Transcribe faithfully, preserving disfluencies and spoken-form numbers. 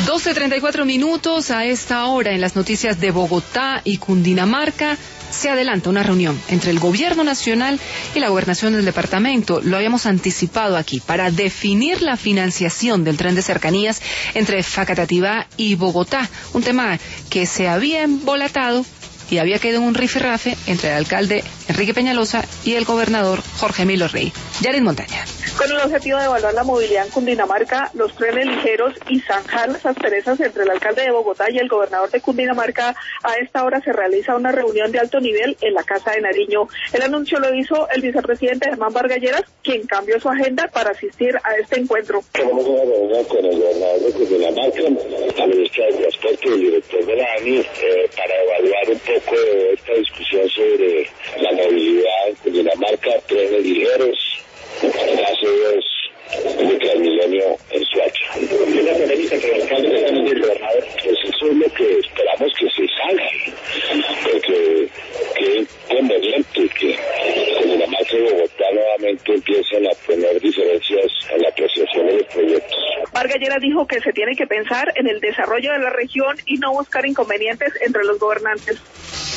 doce treinta y cuatro minutos. A esta hora en las noticias de Bogotá y Cundinamarca se adelanta una reunión entre el gobierno nacional y la gobernación del departamento. Lo habíamos anticipado aquí, para definir la financiación del tren de cercanías entre Facatativá y Bogotá, un tema que se había embolatado y había quedado en un rifirrafe entre el alcalde Enrique Peñalosa y el gobernador Jorge Emilio Rey. Yarin Montaña. Con el objetivo de evaluar la movilidad en Cundinamarca, los trenes ligeros y zanjar las asperezas entre el alcalde de Bogotá y el gobernador de Cundinamarca, a esta hora se realiza una reunión de alto nivel en la Casa de Nariño. El anuncio lo hizo el vicepresidente Germán Vargas Lleras, quien cambió su agenda para asistir a este encuentro. Tenemos una reunión con el gobernador de Cundinamarca, la ministra de Transporte y el director de la A N I, eh, para evaluar un poco esta discusión sobre la movilidad en Cundinamarca, trenes ligeros, gaseos de Transmilenio en Soacha. ¿Una polémica entre el alcalde y el gobernador? Pues eso es lo que esperamos que se salga, porque qué conveniente que Cundinamarca y Bogotá nuevamente empiecen a tener diferencias en la apreciación de los proyectos. Vargas Lleras dijo que se tiene que pensar en el desarrollo de la región y no buscar inconvenientes entre los gobernantes.